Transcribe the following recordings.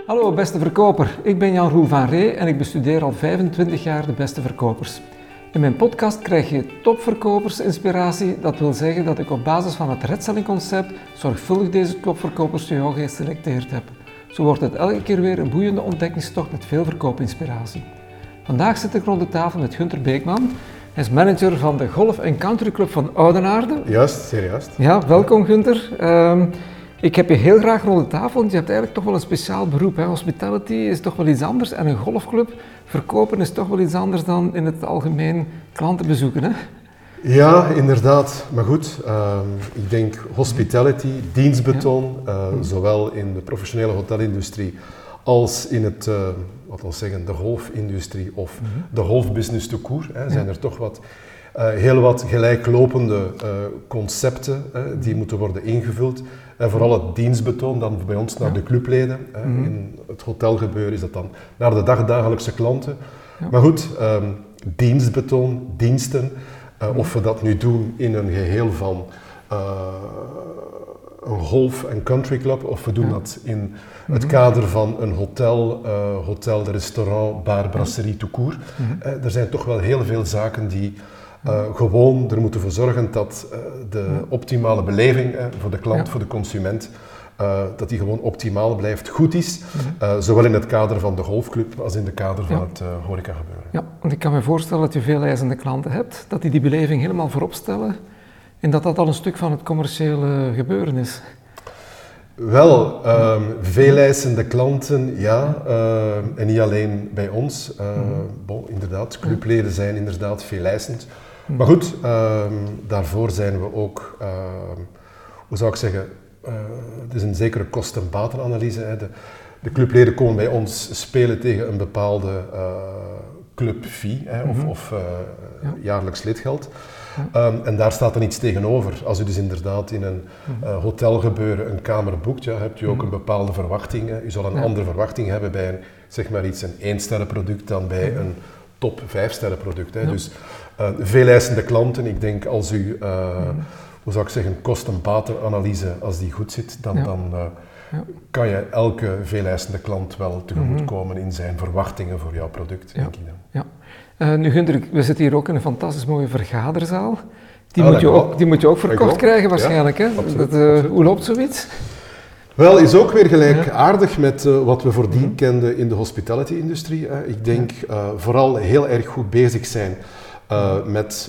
Hallo beste verkoper, ik ben Jan Roel van Ree en ik bestudeer al 25 jaar de beste verkopers. In mijn podcast krijg je topverkopersinspiratie, dat wil zeggen dat ik op basis van het redselling-concept zorgvuldig deze topverkopers voor jou geselecteerd heb. Zo wordt het elke keer weer een boeiende ontdekkingstocht met veel verkoopinspiratie. Vandaag zit ik rond de tafel met Gunter Beekman. Hij is manager van de Golf & Country Club van Oudenaarde. Juist, zeer juist. Ja, welkom Gunter. Ik heb je heel graag rond de tafel, want je hebt eigenlijk toch wel een speciaal beroep. Hè? Hospitality is toch wel iets anders en een golfclub verkopen is toch wel iets anders dan in het algemeen klanten bezoeken. Hè? Ja, inderdaad. Maar goed, ik denk hospitality, dienstbetoon, zowel in de professionele hotelindustrie als in het, de golfindustrie of de golfbusiness tout court, zijn er toch heel wat gelijklopende concepten die moeten worden ingevuld. En vooral het dienstbetoon dan bij ons naar de clubleden. In het hotelgebeuren is dat dan naar de dagdagelijkse klanten. Ja. Maar goed, dienstbetoon, diensten, of we dat nu doen in een geheel van een golf- en country club, of we doen dat in het kader van een hotel, restaurant, bar, brasserie tout court. Er zijn toch wel heel veel zaken die gewoon er moeten voor zorgen dat de optimale beleving voor de klant, voor de consument, dat die gewoon optimaal blijft, goed is. Zowel in het kader van de golfclub als in het kader van het horecagebeuren. Ja, want ik kan me voorstellen dat je veel eisende klanten hebt, dat die beleving helemaal voorop stellen en dat dat al een stuk van het commerciële gebeuren is. Wel, veel eisende klanten, ja, en niet alleen bij ons. Inderdaad, clubleden zijn inderdaad veel eisend. Maar goed, daarvoor zijn we ook, hoe zou ik zeggen, het is een zekere kosten-batenanalyse. De clubleden komen bij ons spelen tegen een bepaalde clubfee of jaarlijks lidgeld. En daar staat dan iets tegenover. Als u dus inderdaad in een hotelgebeuren een kamer boekt, hebt u ook een bepaalde verwachting. U zal een andere verwachting hebben bij een 1-sterren product dan bij een top 5-sterren product. Dus veel eisende klanten. Ik denk als u, hoe zou ik zeggen, kosten-batenanalyse, als die goed zit, dan kan je elke veel eisende klant wel tegemoetkomen in zijn verwachtingen voor jouw product, denk ik dan. Ja. Nu Gunter, we zitten hier ook in een fantastisch mooie vergaderzaal. Die moet je ook verkocht krijgen waarschijnlijk. Hè? Hoe loopt zoiets? Wel, is ook weer gelijkaardig met wat we voordien kenden in de hospitality-industrie. Ik denk vooral heel erg goed bezig zijn met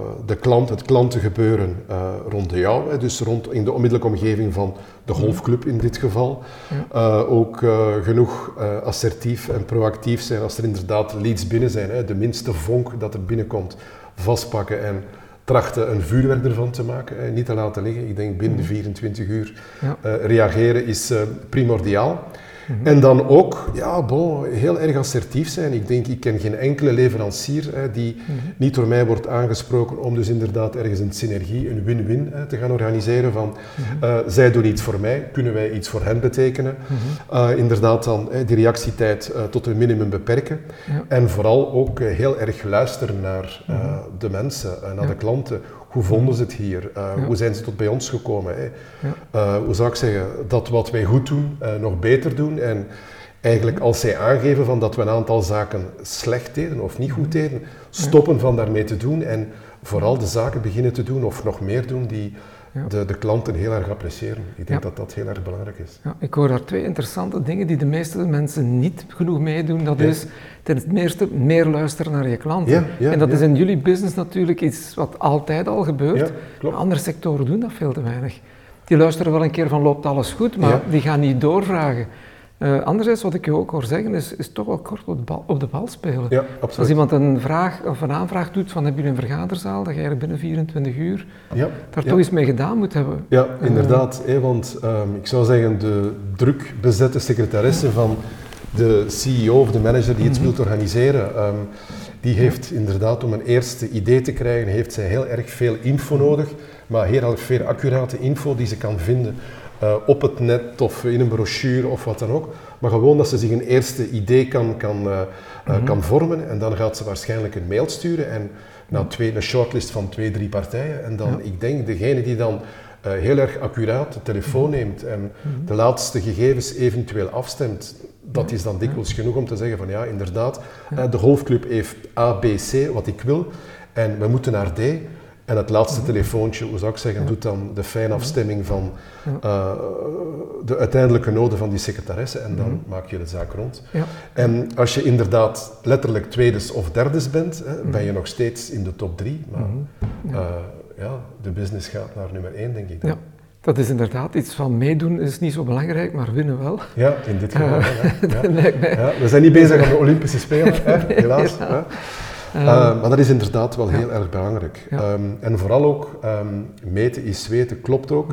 het klantengebeuren rond jou. Dus in de onmiddellijke omgeving van de golfclub in dit geval. Ook genoeg assertief en proactief zijn als er inderdaad leads binnen zijn. De minste vonk dat er binnenkomt vastpakken en trachten een vuurwerk ervan te maken, niet te laten liggen. Ik denk binnen de 24 uur reageren is primordiaal. En dan ook heel erg assertief zijn. Ik denk, ik ken geen enkele leverancier die niet door mij wordt aangesproken om dus inderdaad ergens een synergie, een win-win te gaan organiseren van zij doen iets voor mij, kunnen wij iets voor hen betekenen. Inderdaad dan die reactietijd tot een minimum beperken. En vooral ook heel erg luisteren naar de mensen, naar de klanten. Hoe vonden ze het hier? Hoe zijn ze tot bij ons gekomen? Hoe zou ik zeggen, dat wat wij goed doen, nog beter doen. En eigenlijk als zij aangeven van dat we een aantal zaken slecht deden of niet goed deden, stoppen van daarmee te doen en vooral de zaken beginnen te doen of nog meer doen die de klanten heel erg appreciëren. Ik denk dat dat heel erg belangrijk is. Ja, ik hoor daar twee interessante dingen die de meeste mensen niet genoeg meedoen. Dat is ten eerste meer luisteren naar je klanten. En dat is in jullie business natuurlijk iets wat altijd al gebeurt. Andere sectoren doen dat veel te weinig. Die luisteren wel een keer van loopt alles goed, maar die gaan niet doorvragen. Anderzijds, wat ik je ook hoor zeggen, is toch wel kort op de bal spelen. Ja, absoluut. Als iemand een aanvraag doet van hebben jullie een vergaderzaal, dat je eigenlijk binnen 24 uur daar toch iets mee gedaan moet hebben. Ja, inderdaad. Want ik zou zeggen, de druk bezette secretaresse van de CEO of de manager die iets wilt organiseren, die heeft inderdaad om een eerste idee te krijgen, heeft zij heel erg veel info nodig, maar heel erg veel accurate info die ze kan vinden. Op het net of in een brochure of wat dan ook. Maar gewoon dat ze zich een eerste idee kan vormen en dan gaat ze waarschijnlijk een mail sturen en een shortlist van 2-3 partijen. En dan, ik denk, degene die dan heel erg accuraat de telefoon neemt en de laatste gegevens eventueel afstemt, dat is dan dikwijls genoeg om te zeggen van ja, inderdaad, de golfclub heeft A, B, C, wat ik wil, en we moeten naar D. En het laatste telefoontje, hoe zou ik zeggen, doet dan de fijnafstemming van de uiteindelijke noden van die secretaresse en dan maak je de zaak rond. Ja. En als je inderdaad letterlijk tweedes of derdes bent, ben je nog steeds in de top 3, maar de business gaat naar nummer 1, denk ik dan. Ja. Dat is inderdaad iets van meedoen is niet zo belangrijk, maar winnen wel. Ja, in dit geval. We zijn niet bezig aan de Olympische Spelen, helaas. Maar dat is inderdaad wel heel erg belangrijk. Ja. En vooral ook, meten is weten, klopt ook.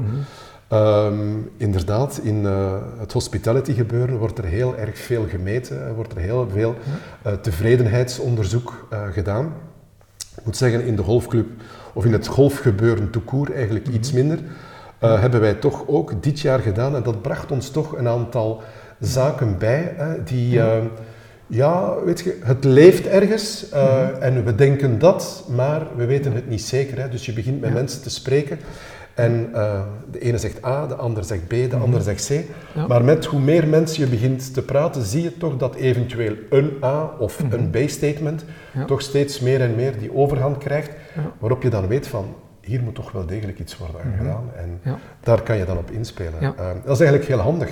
Inderdaad, in het hospitality gebeuren wordt er heel erg veel gemeten, wordt er heel veel tevredenheidsonderzoek gedaan. Ik moet zeggen, in de golfclub of in het golfgebeuren tout court eigenlijk iets minder. Hebben wij toch ook dit jaar gedaan en dat bracht ons toch een aantal zaken bij die... weet je, het leeft ergens en we denken dat, maar we weten het niet zeker. Hè. Dus je begint met mensen te spreken en de ene zegt A, de ander zegt B, de ander zegt C. Ja. Maar met hoe meer mensen je begint te praten, zie je toch dat eventueel een A of een B-statement toch steeds meer en meer die overhand krijgt, waarop je dan weet van, hier moet toch wel degelijk iets worden aan gedaan en daar kan je dan op inspelen. Ja. Dat is eigenlijk heel handig.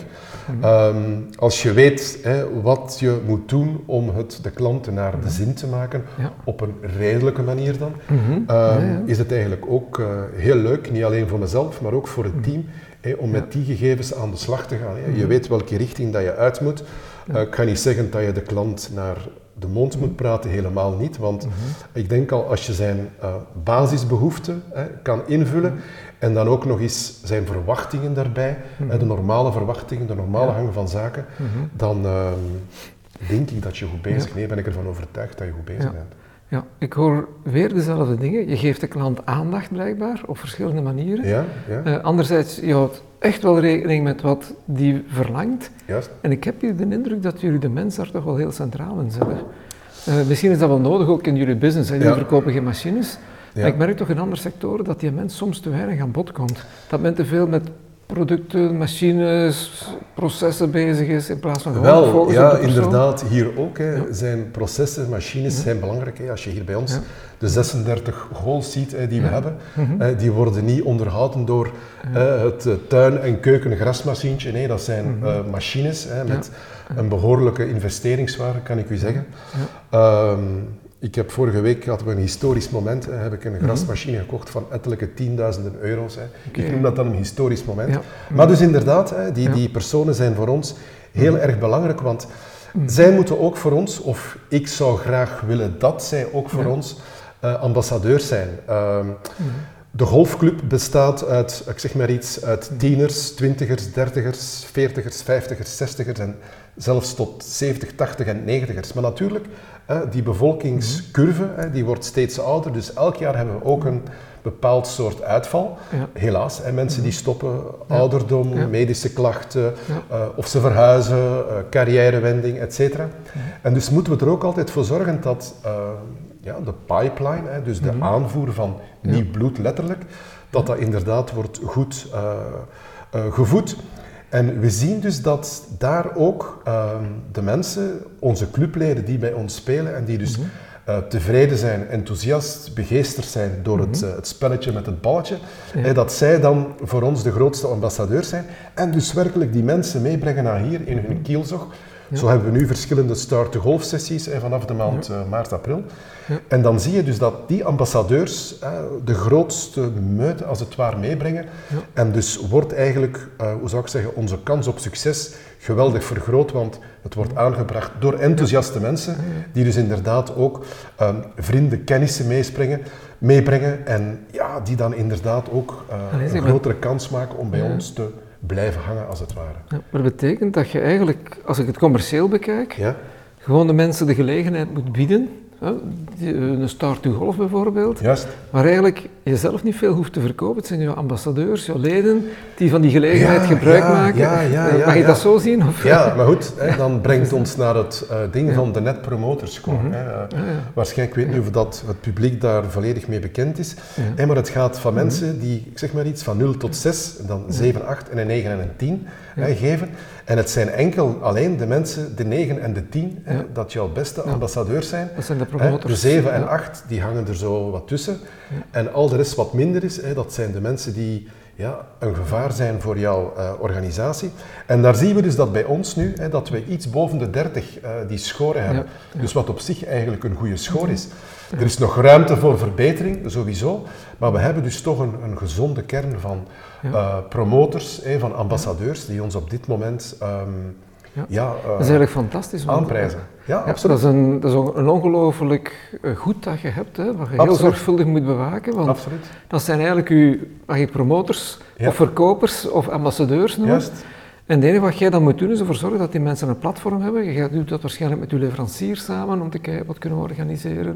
Als je weet wat je moet doen om de klanten naar de zin te maken, op een redelijke manier dan, is het eigenlijk ook heel leuk, niet alleen voor mezelf, maar ook voor het team, om met die gegevens aan de slag te gaan. Je weet welke richting dat je uit moet. Ik ga niet zeggen dat je de klant naar de mond moet praten, helemaal niet, want ik denk al als je zijn basisbehoeften kan invullen en dan ook nog eens zijn verwachtingen daarbij, de normale verwachtingen, de normale gang van zaken, dan denk ik dat je goed bezig bent. Nee, ben ik ervan overtuigd dat je goed bezig bent. Ja, ik hoor weer dezelfde dingen. Je geeft de klant aandacht blijkbaar, op verschillende manieren. Anderzijds, je houdt echt wel rekening met wat die verlangt. Juist. En ik heb hier de indruk dat jullie de mens daar toch wel heel centraal in zetten. Misschien is dat wel nodig ook in jullie business. Jullie verkopen geen machines. Maar ik merk toch in andere sectoren dat die mens soms te weinig aan bod komt. Dat men te veel met producten, machines, processen bezig is in plaats van gewoon focus op de persoon. Inderdaad, hier ook zijn processen, machines zijn belangrijk. Als je hier bij ons de 36 holes ziet die we hebben, die worden niet onderhouden door het tuin- en keukengrasmachientje. Nee, dat zijn machines met een behoorlijke investeringswaarde, kan ik u zeggen. Ik heb vorige week, hadden we een historisch moment, heb ik een grasmachine gekocht van ettelijke tienduizenden euro's. Ik noem dat dan een historisch moment. Maar dus inderdaad, die personen zijn voor ons heel erg belangrijk, want zij moeten ook voor ons, of ik zou graag willen dat zij ook voor ons ambassadeurs zijn. De golfclub bestaat uit, ik zeg maar iets, uit tieners, twintigers, dertigers, veertigers, vijftigers, zestigers en zelfs tot 70, 80 en 90ers. Maar natuurlijk, die bevolkingscurve die wordt steeds ouder, dus elk jaar hebben we ook een bepaald soort uitval. Helaas, mensen die stoppen, ouderdom, medische klachten, of ze verhuizen, carrièrewending, etc. En dus moeten we er ook altijd voor zorgen dat de pipeline, dus de aanvoer van nieuw bloed letterlijk, dat inderdaad wordt goed gevoed. En we zien dus dat daar ook de mensen, onze clubleden die bij ons spelen en die dus tevreden zijn, enthousiast, begeesterd zijn door het spelletje met het balletje, dat zij dan voor ons de grootste ambassadeurs zijn en dus werkelijk die mensen meebrengen naar hier in hun kielzog. Zo hebben we nu verschillende start-to-golf sessies vanaf de maand maart, april. En dan zie je dus dat die ambassadeurs de grootste meute als het ware meebrengen. En dus wordt eigenlijk, hoe zou ik zeggen, onze kans op succes geweldig vergroot, want het wordt aangebracht door enthousiaste mensen die dus inderdaad ook vrienden, kennissen meebrengen en die dan inderdaad ook een grotere kans maken om bij ons te blijven hangen als het ware. Ja, maar dat betekent dat je eigenlijk, als ik het commercieel bekijk, gewoon de mensen de gelegenheid moet bieden een Start to Golf bijvoorbeeld, Juist. waar eigenlijk je zelf niet veel hoeft te verkopen. Het zijn jouw ambassadeurs, jouw leden, die van die gelegenheid gebruik maken. Mag je dat zo zien? Of? Ja, maar goed, dan brengt ons naar het ding van de Net Promoter Score. Waarschijnlijk, ik weet niet of dat het publiek daar volledig mee bekend is, maar het gaat van mensen die, ik zeg maar iets, van 0 tot 6, dan 7, 8 en een 9 en een 10 geven. En het zijn enkel alleen de mensen, de 9 en de 10, dat jouw beste ambassadeurs zijn. Dat zijn de promotors. De 7 en 8, die hangen er zo wat tussen. En al de rest wat minder is, dat zijn de mensen die een gevaar zijn voor jouw organisatie. En daar zien we dus dat bij ons nu, dat we iets boven de 30 die score hebben. Dus wat op zich eigenlijk een goede score is. Er is nog ruimte voor verbetering, sowieso. Maar we hebben dus toch een gezonde kern van promotors, van ambassadeurs, die ons op dit moment dat is eigenlijk fantastisch. Aanprijzen. Ja, absoluut. Dat is een ongelooflijk goed dat je hebt, wat je heel zorgvuldig moet bewaken. Want dat zijn eigenlijk je promotors of verkopers of ambassadeurs noemen. Juist. En het enige wat jij dan moet doen is ervoor zorgen dat die mensen een platform hebben. Je doet dat waarschijnlijk met je leverancier samen om te kijken wat kunnen we organiseren.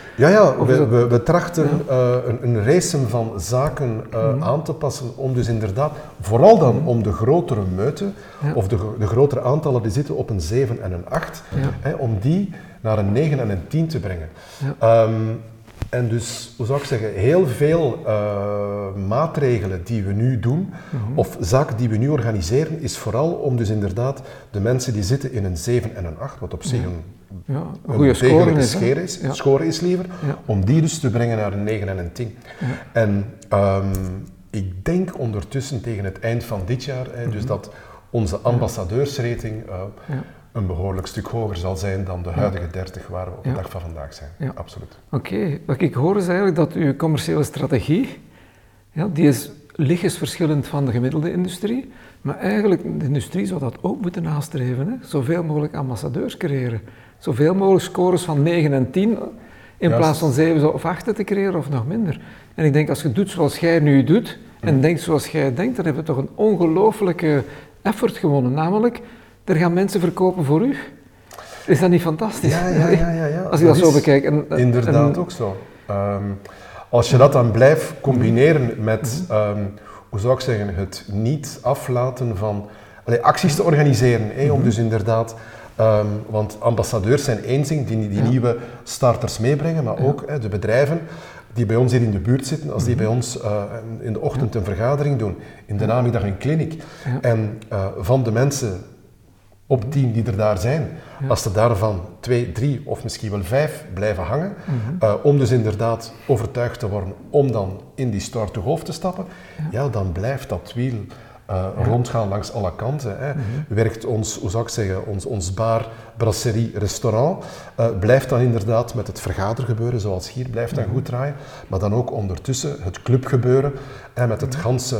We trachten een race van zaken aan te passen om dus inderdaad, vooral dan om de grotere meuten of de grotere aantallen die zitten op een 7 en een 8, om die naar een 9 en een 10 te brengen. En dus, hoe zou ik zeggen, heel veel maatregelen die we nu doen, of zaken die we nu organiseren, is vooral om dus inderdaad de mensen die zitten in een 7 en een 8, wat op zich een goede score is liever, om die dus te brengen naar een 9 en een 10. En ik denk ondertussen tegen het eind van dit jaar, dus dat onze ambassadeursrating een behoorlijk stuk hoger zal zijn dan de huidige 30 waar we op de dag van vandaag zijn. Ja. Absoluut. Oké. Wat ik hoor is eigenlijk dat uw commerciële strategie, die is lichtjes verschillend van de gemiddelde industrie, maar eigenlijk de industrie zou dat ook moeten nastreven. Hè? Zoveel mogelijk ambassadeurs creëren, zoveel mogelijk scores van 9 en 10 in plaats van 7 of 8 te creëren of nog minder. En ik denk als je doet zoals jij nu doet en denkt zoals jij denkt, dan hebben we toch een ongelooflijke effort gewonnen, namelijk er gaan mensen verkopen voor u. Is dat niet fantastisch? Ja. Als je dat zo bekijkt. Inderdaad ook zo. Als je dat dan blijft combineren met, hoe zou ik zeggen, het niet aflaten van acties te organiseren, om dus inderdaad, want ambassadeurs zijn één ding, die nieuwe starters meebrengen, maar ook de bedrijven die bij ons hier in de buurt zitten, als die bij ons in de ochtend een vergadering doen, in de namiddag een kliniek, en van de mensen op 10 die er daar zijn, als er daarvan 2, 3 of misschien wel 5 blijven hangen, om dus inderdaad overtuigd te worden om dan in die Start to Golf te stappen, dan blijft dat wiel rondgaan langs alle kanten. Werkt ons, hoe zou ik zeggen, ons bar, brasserie, restaurant, blijft dan inderdaad met het vergadergebeuren zoals hier, blijft dan goed draaien, maar dan ook ondertussen het clubgebeuren en met het ganse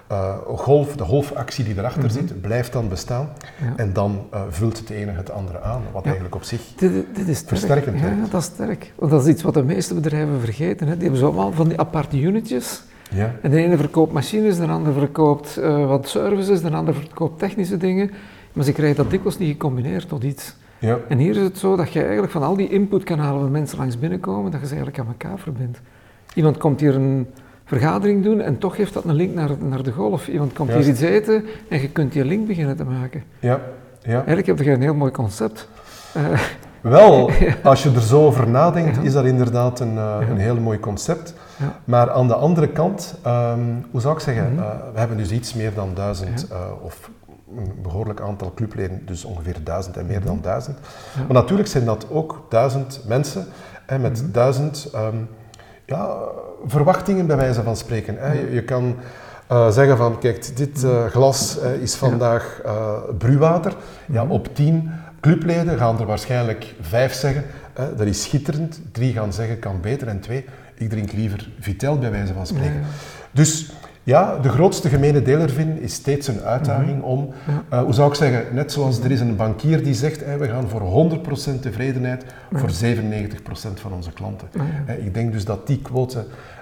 de golfactie die erachter zit, blijft dan bestaan en dan vult het ene het andere aan, wat eigenlijk op zich dit is versterkend is. Ja, dat is sterk. Want dat is iets wat de meeste bedrijven vergeten. Hè. Die hebben zo allemaal van die aparte unitjes. Ja. En de ene verkoopt machines, de ander verkoopt wat services, de ander verkoopt technische dingen. Maar ze krijgen dat dikwijls niet gecombineerd tot iets. Ja. En hier is het zo dat je eigenlijk van al die inputkanalen waar mensen langs binnenkomen, dat je ze eigenlijk aan elkaar verbindt. Iemand komt hier een vergadering doen en toch heeft dat een link naar de golf. Iemand komt hier iets eten en je kunt die link beginnen te maken. Ja. Eigenlijk heb je een heel mooi concept. Wel, als je er zo over nadenkt, is dat inderdaad een heel mooi concept. Ja. Maar aan de andere kant, hoe zou ik zeggen, we hebben dus iets meer dan 1000 of een behoorlijk aantal clubleden, dus ongeveer 1000 en meer dan 1000. Ja. Maar natuurlijk zijn dat ook 1000 mensen met 1000 verwachtingen bij wijze van spreken. Je kan zeggen van, kijk, dit glas is vandaag bruwater. Ja, op 10 clubleden gaan er waarschijnlijk 5 zeggen, dat is schitterend. 3 gaan zeggen, kan beter. En 2, ik drink liever Vitel bij wijze van spreken. Ja. Dus ja, de grootste gemene deler vinden is steeds een uitdaging om, hoe zou ik zeggen, net zoals er is een bankier die zegt, we gaan voor 100% tevredenheid voor 97% van onze klanten. Ik denk dus dat die quote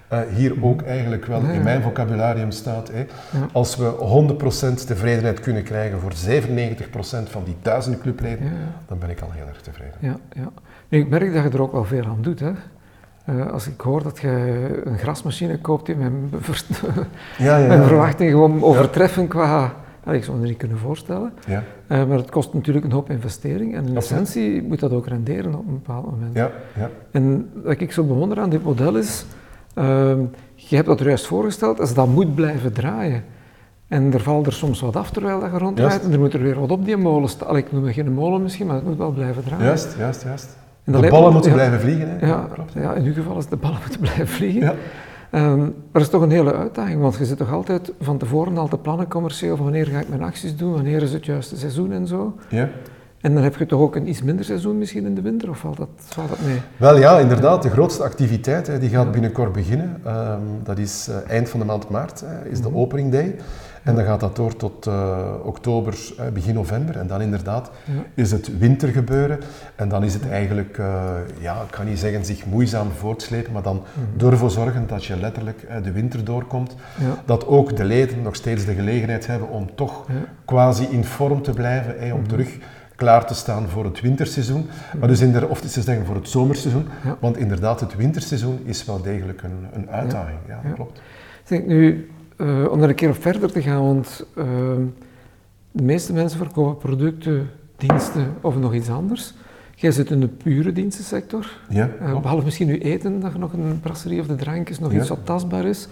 hier ook eigenlijk wel in mijn vocabularium staat. Als we 100% tevredenheid kunnen krijgen voor 97% van die 1000 clubleden, dan ben ik al heel erg tevreden. Ja. Nu, ik merk dat je er ook wel veel aan doet, hè. Als ik hoor dat je een grasmachine koopt die mijn verwachting gewoon overtreffen qua... Ik zou me dat niet kunnen voorstellen. Ja. Maar het kost natuurlijk een hoop investering en in essentie moet dat ook renderen op een bepaald moment. Ja. En wat ik zo bewonder aan dit model is, je hebt dat er juist voorgesteld, als dat moet blijven draaien. En er valt er soms wat af terwijl dat je ronddraait en er moet er weer wat op die molen staan. Ik noem het geen molen misschien, maar het moet wel blijven draaien. Juist. De ballen moeten blijven vliegen. Hè? Ja, in uw geval is de ballen moeten blijven vliegen. Ja. Maar dat is toch een hele uitdaging, want je zit toch altijd van tevoren al te plannen commercieel van wanneer ga ik mijn acties doen, wanneer is het juiste seizoen en zo. Ja. En dan heb je toch ook een iets minder seizoen misschien in de winter, of valt dat mee? Wel ja, inderdaad, de grootste activiteit die gaat binnenkort beginnen. Dat is eind van de maand maart, is de opening day. En dan gaat dat door tot oktober, begin november. En dan inderdaad is het wintergebeuren. En dan is het eigenlijk, ik ga niet zeggen zich moeizaam voortslepen, maar dan ervoor zorgen dat je letterlijk de winter doorkomt. Ja. Dat ook de leden nog steeds de gelegenheid hebben om toch quasi in vorm te blijven, om terug klaar te staan voor het winterseizoen. Maar dus of te zeggen voor het zomerseizoen. Ja. Want inderdaad, het winterseizoen is wel degelijk een uitdaging. Ja, dat klopt. Denk nu, om er een keer op verder te gaan, want de meeste mensen verkopen producten, diensten of nog iets anders. Jij zit in de pure dienstensector, behalve misschien nu eten, dat je nog een brasserie of de drankjes, nog iets wat tastbaar is.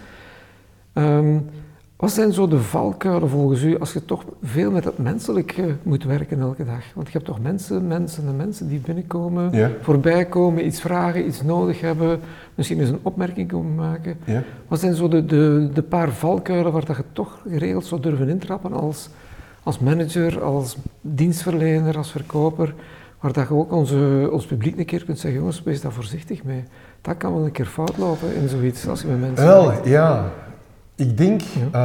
Wat zijn zo de valkuilen volgens u als je toch veel met het menselijke moet werken elke dag? Want je hebt toch mensen die binnenkomen, voorbij komen, iets vragen, iets nodig hebben, misschien eens een opmerking komen maken. Ja. Wat zijn zo de paar valkuilen waar dat je toch geregeld zou durven intrappen als manager, als dienstverlener, als verkoper, waar dat je ook ons publiek een keer kunt zeggen, jongens, wees daar voorzichtig mee. Dat kan wel een keer fout lopen in zoiets als je met mensen werkt. Ja. Ik denk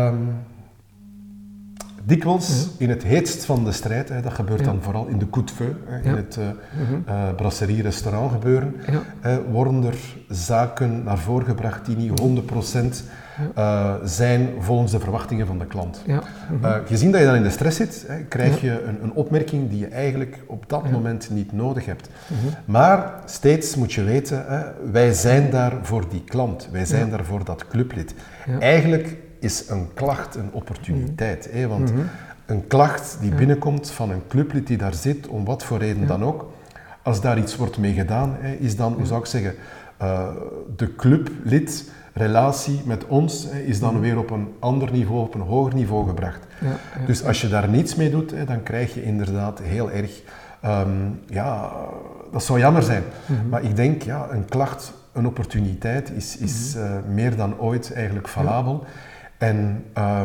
dikwijls in het heetst van de strijd, dat gebeurt dan vooral in de coup de feu, in het brasserie-restaurant gebeuren, worden er zaken naar voren gebracht die niet 100% zijn volgens de verwachtingen van de klant. Gezien dat je dan in de stress zit, krijg je een opmerking die je eigenlijk op dat moment niet nodig hebt. Maar steeds moet je weten, wij zijn daar voor die klant, wij zijn daar voor dat clublid. Eigenlijk is een klacht een opportuniteit, want een klacht die binnenkomt van een clublid die daar zit, om wat voor reden dan ook, als daar iets wordt mee gedaan, is dan, hoe zou ik zeggen, de clublid-relatie met ons is dan weer op een ander niveau, op een hoger niveau gebracht. Dus als je daar niets mee doet, dan krijg je inderdaad heel erg, dat zou jammer zijn. Maar ik denk, een klacht, een opportuniteit is meer dan ooit eigenlijk valabel. En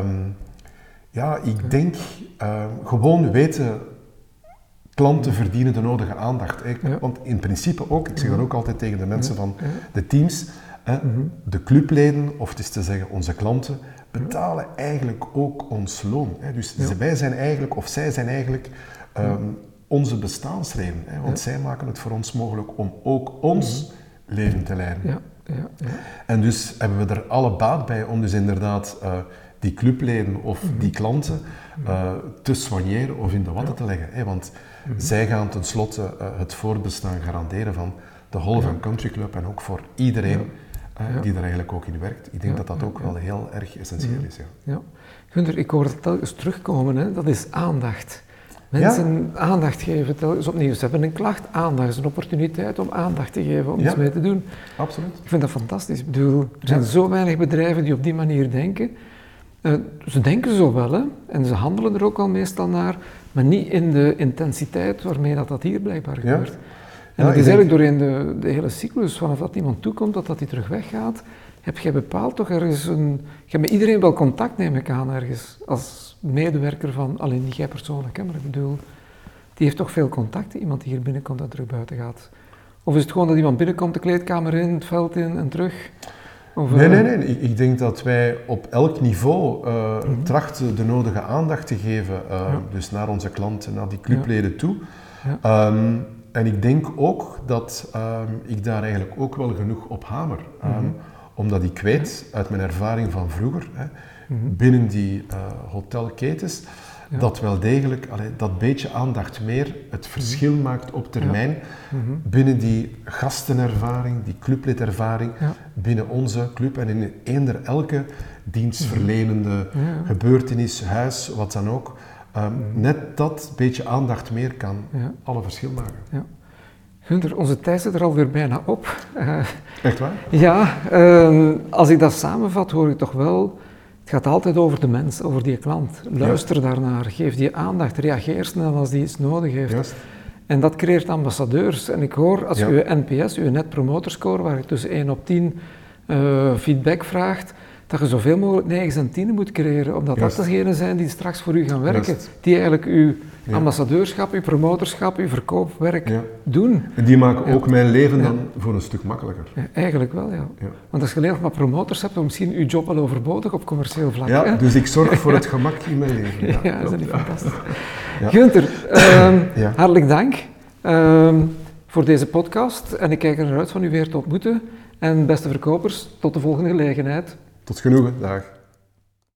ik denk, gewoon weten, klanten verdienen de nodige aandacht. Want in principe ook, ik zeg dat ook altijd tegen de mensen van de teams, de clubleden, of het is te zeggen onze klanten, betalen eigenlijk ook ons loon. Dus wij zijn eigenlijk, of zij zijn eigenlijk onze bestaansreden. Want zij maken het voor ons mogelijk om ook ons leven te leiden. En dus hebben we er alle baat bij om dus inderdaad die clubleden of die klanten te soigneren of in de watten te leggen. Want zij gaan tenslotte het voortbestaan garanderen van de Holland Country Club en ook voor iedereen die er eigenlijk ook in werkt. Ik denk dat dat ook wel heel erg essentieel is. Gunther, ik hoor het telkens terugkomen, dat is aandacht. Mensen aandacht geven, telkens opnieuw. Ze hebben een klacht, aandacht is een opportuniteit om aandacht te geven, om iets mee te doen. Absoluut. Ik vind dat fantastisch. Ik bedoel, er zijn zo weinig bedrijven die op die manier denken. Ze denken zo wel, en ze handelen er ook al meestal naar, maar niet in de intensiteit waarmee dat hier blijkbaar gebeurt. En het is eigenlijk doorheen de hele cyclus, vanaf dat iemand toekomt, dat hij terug weggaat, heb jij bepaald toch ergens je hebt met iedereen wel contact, neem ik aan, ergens, als medewerker van, alleen niet jij persoonlijk, maar ik bedoel, die heeft toch veel contacten, iemand die hier binnenkomt en terug buiten gaat. Of is het gewoon dat iemand binnenkomt, de kleedkamer in, het veld in en terug? Of, nee. Ik denk dat wij op elk niveau trachten de nodige aandacht te geven, dus naar onze klanten, naar die clubleden toe. En ik denk ook dat ik daar eigenlijk ook wel genoeg op hamer. Omdat ik weet, uit mijn ervaring van vroeger, binnen die hotelketens, dat wel degelijk dat beetje aandacht meer het verschil maakt op termijn binnen die gastenervaring, die clublitervaring, binnen onze club en in eender elke dienstverlenende gebeurtenis, huis, wat dan ook. Net dat beetje aandacht meer kan alle verschil maken. Ja. Gunther, onze tijd zit er alweer bijna op. Echt waar? Ja, als ik dat samenvat, hoor ik toch wel, het gaat altijd over de mens, over die klant. Luister daarnaar, geef die aandacht, reageer snel als die iets nodig heeft. Juist. En dat creëert ambassadeurs. En ik hoor, als je uw NPS, uw Net Promoter Score, waar je tussen 1 op 10 feedback vraagt, dat je zoveel mogelijk 9's en 10's moet creëren, omdat dat degenen zijn die straks voor u gaan werken. Die eigenlijk uw ambassadeurschap, uw promotorschap, uw verkoopwerk doen. En die maken ook mijn leven dan voor een stuk makkelijker. Ja, eigenlijk wel, ja. Want als je alleen nog maar promotors hebt, dan misschien uw job al overbodig op commercieel vlak. Ja, dus ik zorg voor het gemak in mijn leven. Ja, dat is niet fantastisch. Gunther, hartelijk dank voor deze podcast. En ik kijk er naar uit van u weer te ontmoeten. En beste verkopers, tot de volgende gelegenheid. Tot genoegen, dag.